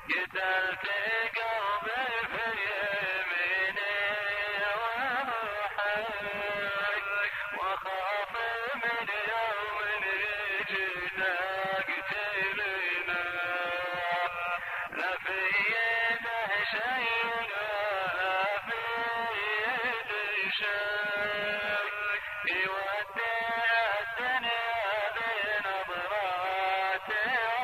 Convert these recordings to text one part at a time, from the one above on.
قتلت قلبي في يميني وروحي وخاف من يوم جينا قتلنا لا في يده شيء ولا في يدي شيء يودع الدنيا بنظرات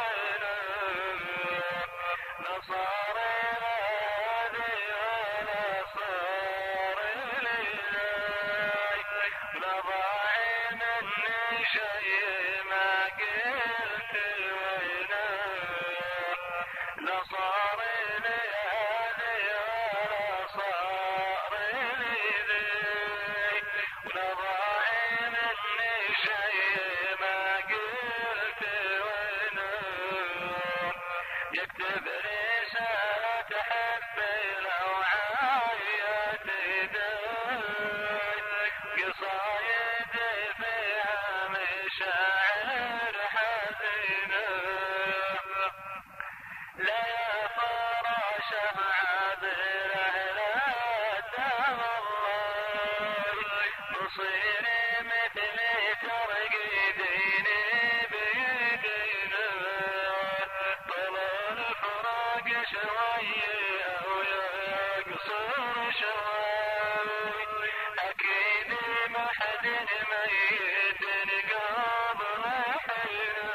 نصار الهادي ولا صار إليك لا ضاعي مني شيء ما قلت وينك لا صار الهادي ولا صار إليك ولا ضاعي مني شيء ما قلت وينك يكتب رسالة حبي لو عايت يديك قصايد فيها مشاعر حزينة لا يا فراشة عابرة لا تمضي مصيري مثلي ترقديني بيدينا طلال فراق شوية ويقصر شوي أكيد ما حد ميت قبل حينه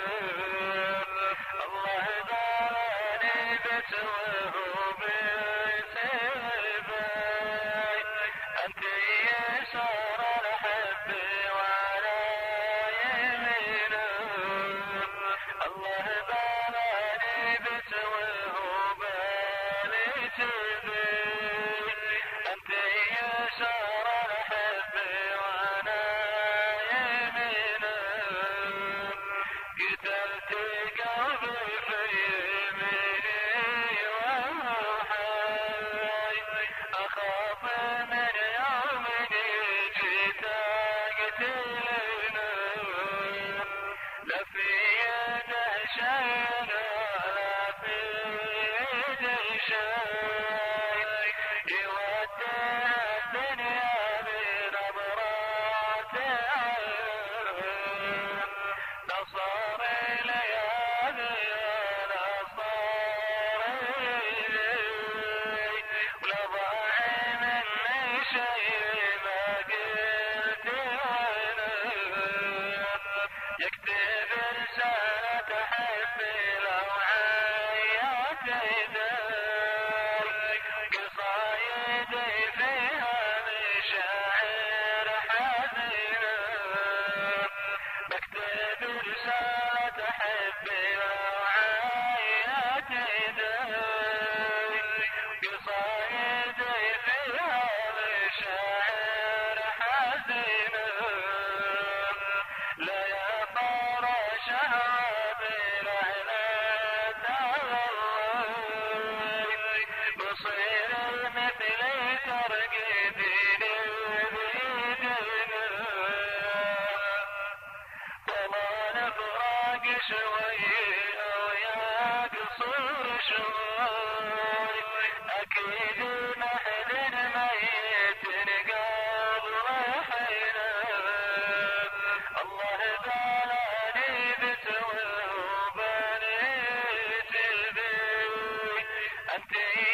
الله دارني بتوه بسيفي أنت يسار الحب وعلى يمينه الله دارني بتوه بسيفي أنت يسار الحب وعلى يمينه قتلت قلبي في يميني وروحي أخاف من يوم جيت قتلنا لا في يده شيء ولا في يدي شيء يودع الدنيا بنظرات عين لا صار ليالي ولا صار إليك ولا ضاع مني شيء ما قلت وينك يكتب رسالة حبي لو عيت يديك قصايدي فيها مشاعر حزينة بكتب رسالة حبي لو عيت يديك قصايدي فيها مشاعر حزينة لا يا فراشة عابرة لا تمضي بصير مثلي ترقديني بيدينا طلال فراق شوية ويقصر شوي أكيد ما حد ميت قبل حينك الله دارني بتوه بنيت البيت أنت